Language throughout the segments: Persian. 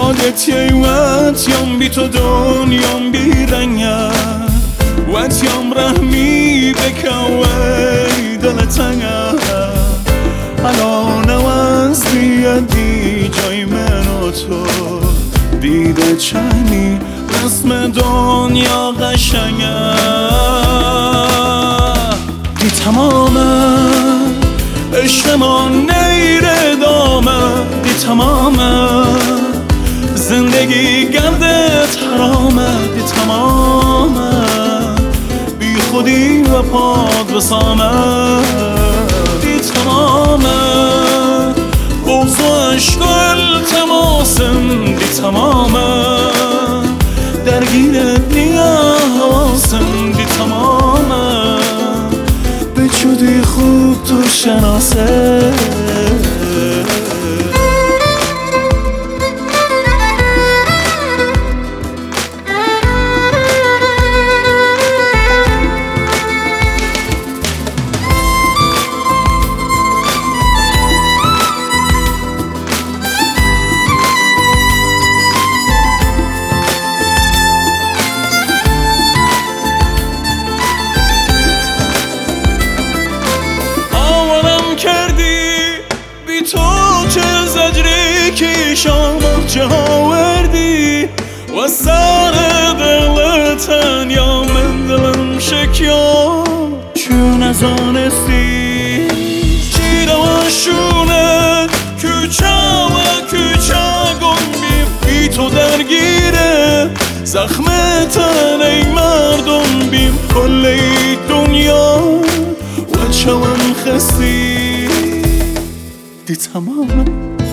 یادت یوتیم بی تو دنیام بی رنگه وتیم رحمی بکوی دلتنگه الان وزدی دی جای من و تو دیده چنی رسم دنیا قشنگه دی تمامه عشقمان نیره دامه دی تمامه زندگی گردت حرامه دی تمامه بی خودی و پاد بسامه دی تمامه بغض و عشق و التماسم دی تمامه درگیرت نیه حواسم دی تمامه به جدی خوب تو شناسه تو چه زجری که شما چه آوردی و سر دلتن یا من دلم شکیا چون ازانستی چی روشونه کوچه و کوچه گم بی تو درگیره زخمتن ای مردم بیم کل ای دنیا و چون خستی دی تمامه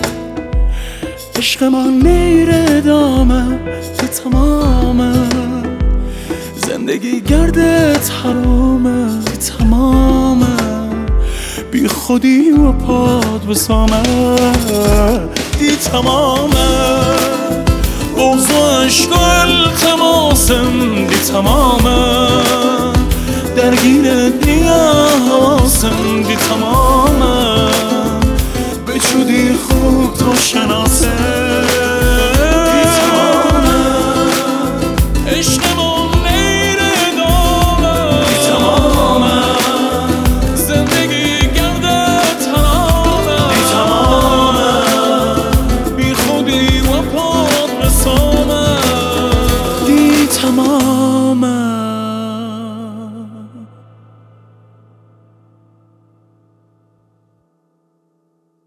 عشق ما نیره دامه دی تمامه زندگی گردت حرامه دی تمامه بی خودی و پاد بسامه دی تمامه بغض و عشق و التماسم دی تمامه درگیرت نیه حواسم دی تمامه شدی خوب تو شناسه دی تمامه عشقمون نیره دامه دی تمامه زندگی گردت حرامه دی تمامه بی خودی و پاد رسامه دی تمامه